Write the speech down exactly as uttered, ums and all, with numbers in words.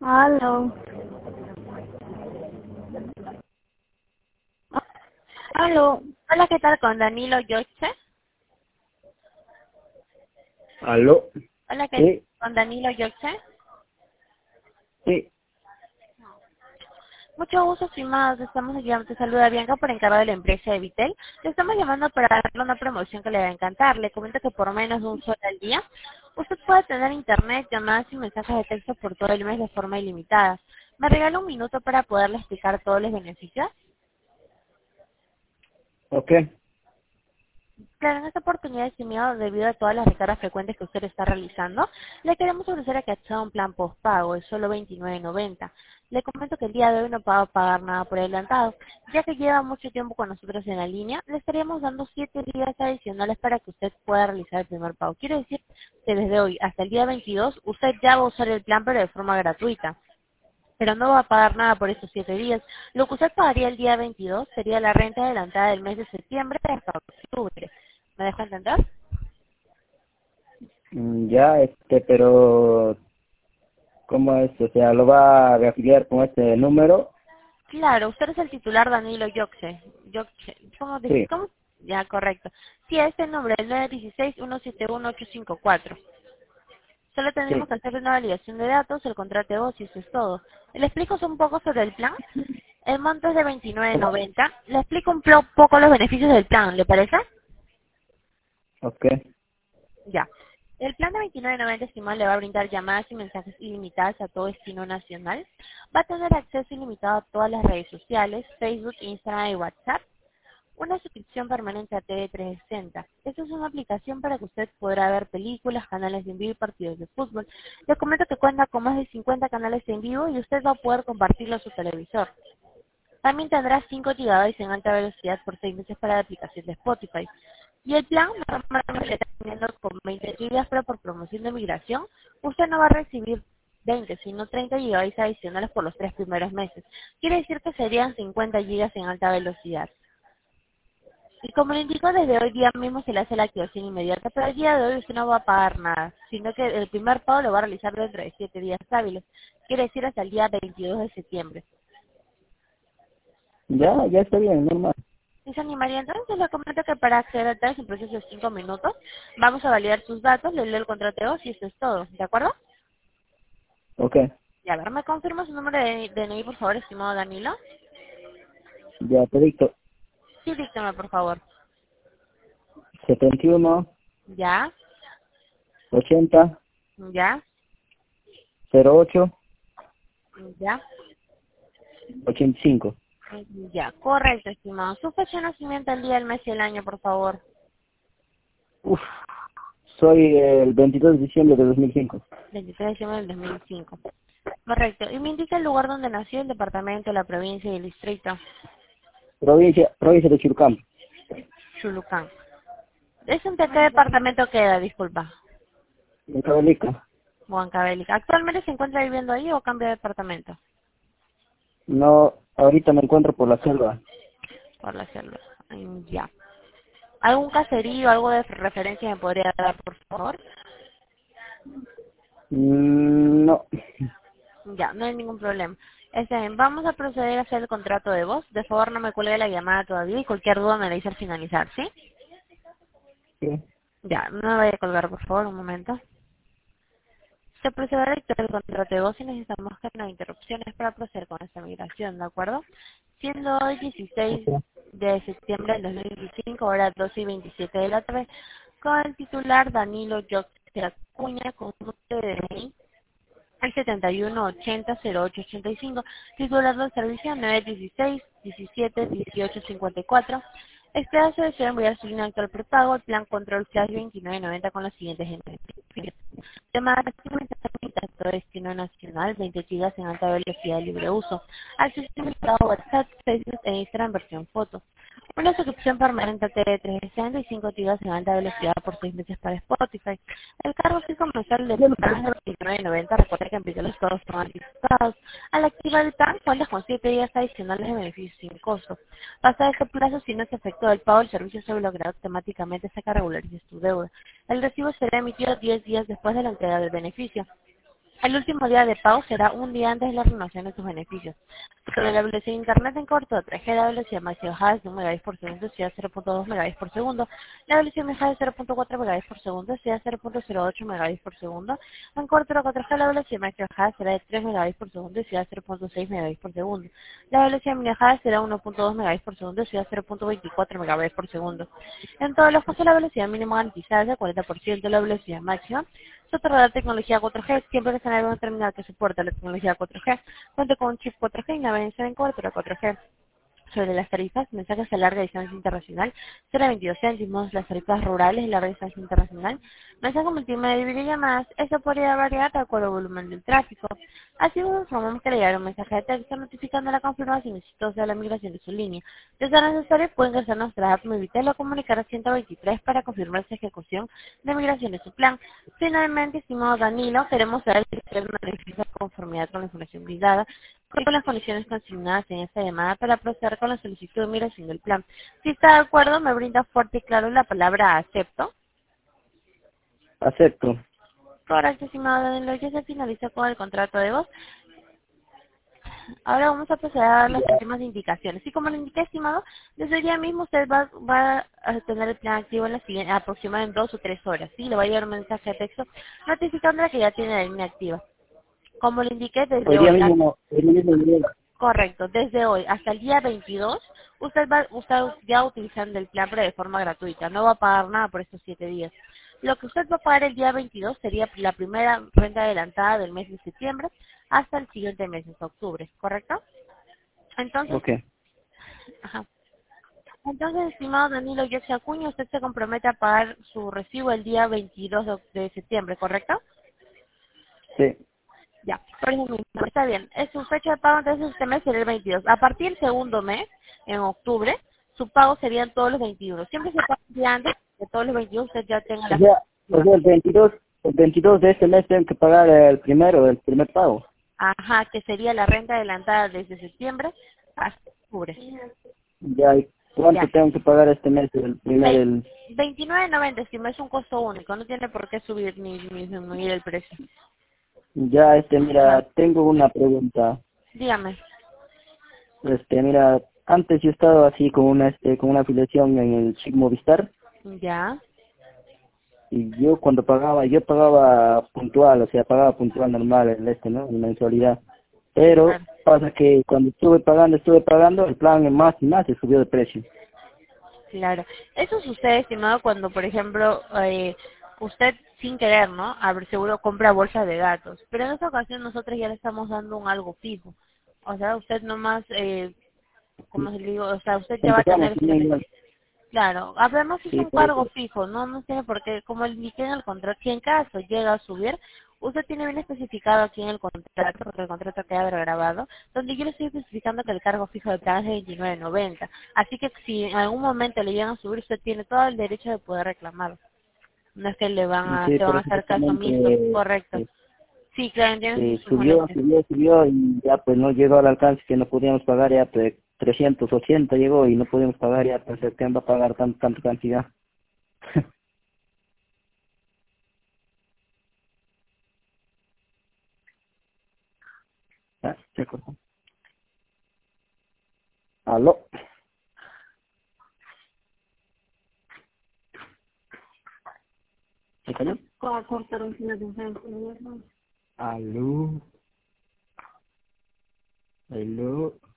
Aló. Aló. Hola, ¿qué tal? Con Danilo Yoche. ¿Aló? Hola, ¿qué Sí, con Danilo Yoche? sí. Mucho gusto, estimados. Estamos aquí, te saluda Bianca por encargo de la empresa de Vitel. Le estamos llamando para darle una promoción que le va a encantar. Le comento que por menos de un sol al día, usted puede tener internet, llamadas y mensajes de texto por todo el mes de forma ilimitada. ¿Me regala un minuto para poderle explicar todos los beneficios? Ok, Claro, en esta oportunidad, estimado, debido a todas las recargas frecuentes que usted está realizando, le queremos ofrecer a que acceda a un plan postpago de solo veintinueve noventa. Le comento que el día de hoy no va a pagar nada por adelantado, ya que lleva mucho tiempo con nosotros en la línea, le estaríamos dando siete días adicionales para que usted pueda realizar el primer pago. Quiere decir que desde hoy hasta el día veintidós, usted ya va a usar el plan, pero de forma gratuita. Pero no va a pagar nada por estos siete días. Lo que usted pagaría el día veintidós sería la renta adelantada del mes de septiembre hasta octubre. ¿Me dejo entender? mm, ya, este, pero, ¿cómo es? O sea, ¿lo va a reafiliar con este número? Claro, usted es el titular Danilo Yoxe. Yoxe. ¿Cómo, de- Sí, ¿Cómo? Ya, correcto. Sí, a este nombre, el nueve uno seis, uno siete uno, ocho cinco cuatro. Solo tendremos sí. que hacer una validación de datos, el contrato de voz y eso es todo. Le explico un poco sobre el plan. El monto es de veintinueve noventa. Le explico un plo- poco los beneficios del plan, ¿le parece? Ok, Ya. El plan de veintinueve noventa, estimado, le va a brindar llamadas y mensajes ilimitadas a todo destino nacional. Va a tener acceso ilimitado a todas las redes sociales, Facebook, Instagram y WhatsApp. Una suscripción permanente a T V trescientos sesenta. Esta es una aplicación para que usted podrá ver películas, canales en vivo y partidos de fútbol. Le comento que cuenta con más de cincuenta canales en vivo y usted va a poder compartirlo a su televisor. También tendrá cinco gigabytes en alta velocidad por seis meses para la aplicación de Spotify. Y el plan normalmente le está teniendo con veinte gigas, pero por promoción de migración, usted no va a recibir veinte, sino treinta gigabytes adicionales por los tres primeros meses. Quiere decir que serían cincuenta gigas en alta velocidad. Y como le indico, desde hoy día mismo se le hace la activación inmediata, pero el día de hoy usted no va a pagar nada, sino que el primer pago lo va a realizar dentro de siete días hábiles. Quiere decir hasta el día veintidós de septiembre. ya, ya está bien, normal. Y se animaría entonces, le comento que para acceder a tal es un proceso de cinco minutos. Vamos a validar sus datos, le leo el contrato de voz y eso es todo, ¿de acuerdo? Ok, Y a ver, ¿me confirma su número de D N I, por favor, estimado Danilo? ya te dicto. Sí, díctame, por favor. setenta y uno, ¿Ya? ochenta, ¿Ya? cero ocho, ¿Ya? ochenta y cinco. Ya, correcto, estimado. Su fecha de nacimiento, el día, el mes y el año, por favor. Uf, soy el veintidós de diciembre de dos mil cinco. veintitrés de diciembre del dos mil cinco. Correcto. Y me indica el lugar donde nació, el departamento, la provincia y el distrito. Provincia, provincia de Chilcán. Chulucán. ¿Es en qué departamento queda? Disculpa. En Cabelica. Huancavelica. ¿Actualmente se encuentra viviendo ahí o cambia de departamento? No, ahorita me encuentro por la selva. Por la selva. Mm, ya. ¿Algún caserío, algo de referencia me podría dar, por favor? Mm, no. Ya, no hay ningún problema. Este, vamos a proceder a hacer el contrato de voz. De favor, no me cuelgue la llamada todavía y cualquier duda me la dice al finalizar, ¿sí? Sí, Ya, no me vaya a colgar, por favor, un momento. Se procederá a dictar el contrato de voz y necesitamos que no haya interrupciones para proceder con esta migración, ¿de acuerdo? Siendo hoy dieciséis ok. de septiembre del dos mil veinticinco, hora doce y veintisiete de la tarde, con el titular Danilo Yoxia Acuña, con un T D N I al setenta y uno ochenta cero ocho ochenta y cinco, titular del servicio nueve dieciséis diecisiete dieciocho cincuenta y cuatro. Este dato desea enviar su línea actual prepago, el plan control flash veintinueve noventa con los siguientes beneficios. Llamada todo destino nacional, veinte gigas en alta velocidad de libre uso. Acceso ilimitado a WhatsApp, Facebook e Instagram versión foto. Una suscripción permanente a T V trescientos sesenta y cinco gigas en alta velocidad por seis meses para Spotify. El cargo fijo mensual de plan de veintinueve noventa. Recuerda que en Villa los todos son anticipados. Al activar el plan, cuentas con siete días adicionales de beneficios sin costo. Pasa ese plazo si no se efectúa el pago, el servicio se bloqueará automáticamente hasta que regularices tu deuda. El recibo será emitido diez días después de la entrega del beneficio. El último día de pago será un día antes de la renovación de tus beneficios. Sobre la velocidad de internet en corto, tres G, la velocidad máxima bajada es de un megabits por segundo, sea cero punto dos megabits por segundo. La velocidad mejorada es cero punto cuatro megabits por segundo, sea cero punto cero ocho megabits por segundo. En corto, la cuatro G, la velocidad máxima bajada será de tres megabits por segundo, sea cero punto seis megabits por segundo. La velocidad mínima bajada será uno punto dos megabits por segundo, sea cero punto veinticuatro megabits por segundo. En todos los casos, la velocidad mínima garantizada es de cuarenta por ciento, la velocidad máxima soporta la tecnología cuatro G, siempre que se en algún terminal que soporta la tecnología cuatro G, cuenta con un chip cuatro G y navegación en cobertura cuatro G. Sobre las tarifas, mensajes a larga distancia internacional, cero punto veintidós céntimos, las tarifas rurales y larga distancia internacional, mensaje multimedia y videollamadas, eso podría variar de acuerdo al volumen del tráfico. Así como informamos que le llegará un mensaje de texto notificando la confirmación exitosa de la migración de su línea. De ser necesario, puede ingresar a nuestra app Movitel o comunicar a ciento veintitrés para confirmar su ejecución de migración de su plan. Finalmente, estimado Danilo, queremos saber si usted verifica conformidad con la información brindada con las condiciones consignadas en esta llamada para proceder con la solicitud de migración del plan. Si está de acuerdo, me brinda fuerte y claro la palabra acepto. Acepto. Correcto, estimado Danilo, ya se finaliza con el contrato de voz. Ahora vamos a proceder a dar las últimas indicaciones. Y como le indiqué, estimado, desde el día mismo usted va, va a tener el plan activo en la siguiente, aproximadamente en dos o tres horas. ¿Sí? Le va a llegar un mensaje de texto notificándole que ya tiene la línea activa. Como le indiqué, desde Hoy día hoy, mismo no, hoy día mismo no. correcto, desde hoy hasta el día veintidós, usted va a estar ya utilizando el plan pero de forma gratuita, no va a pagar nada por estos siete días. Lo que usted va a pagar el día veintidós sería la primera renta adelantada del mes de septiembre hasta el siguiente mes, de octubre, ¿correcto? Entonces, Ok. ajá. Entonces, estimado Danilo Yossi Acuña, usted se compromete a pagar su recibo el día veintidós de de septiembre, ¿correcto? Sí. Ya, por eso mismo, está bien. Es su fecha de pago, entonces este mes sería el veintidós. A partir del segundo mes, en octubre, su pago serían todos los veintiuno. Siempre se paga un día antes que todos los veintidós usted ya tenga O la sea, o fecha. sea, el veintidós, el veintidós de este mes tengo que pagar el primero, el primer pago. Ajá, que sería la renta adelantada desde septiembre hasta octubre. Ya, ¿y cuánto Ya. tengo que pagar este mes? El primer, Ve- el... veintinueve noventa, si no es un costo único, no tiene por qué subir ni, ni disminuir el precio. Ya, este, Ajá. mira, tengo una pregunta. Dígame. Este, mira, antes yo estaba así con una, este, con una afiliación en el Chip Movistar Ya. y yo cuando pagaba, yo pagaba puntual, o sea, pagaba puntual normal el este, ¿no? En mensualidad. Pero Claro. pasa que cuando estuve pagando, estuve pagando, el plan en más y más se subió de precio. Claro. Eso sucede, estimado, cuando, por ejemplo, eh, usted sin querer, ¿no? A ver, seguro compra bolsas de datos. Pero en esta ocasión nosotros ya le estamos dando un algo fijo. O sea, usted nomás, eh, como se le digo, o sea, usted ya va a Empezamos tener también finalmente. igual. Claro, además es Sí, un por eso. cargo fijo, no no tiene por qué, como le indiqué en el contrato, si en caso llega a subir, usted tiene bien especificado aquí en el contrato, porque el contrato queda grabado, donde yo le estoy especificando que el cargo fijo de plan es de veintinueve noventa. Así que si en algún momento le llegan a subir, usted tiene todo el derecho de poder reclamar. No es que le van a, Sí, se van por a eso hacer caso omiso, justamente correcto. eh, Sí, claro, entiendo eh, sus, sus subió, molestias. subió, subió y ya pues no llegó al alcance que no podíamos pagar, ya pues trescientos ochenta llegó y no podíamos pagar, ya pues ¿quién va a pagar tan, tanta cantidad? Ah, se cortó. ¿Aló? ¿Se cayó? ¿Cómo cortaron sin atención? ¿Aló? ¿Aló?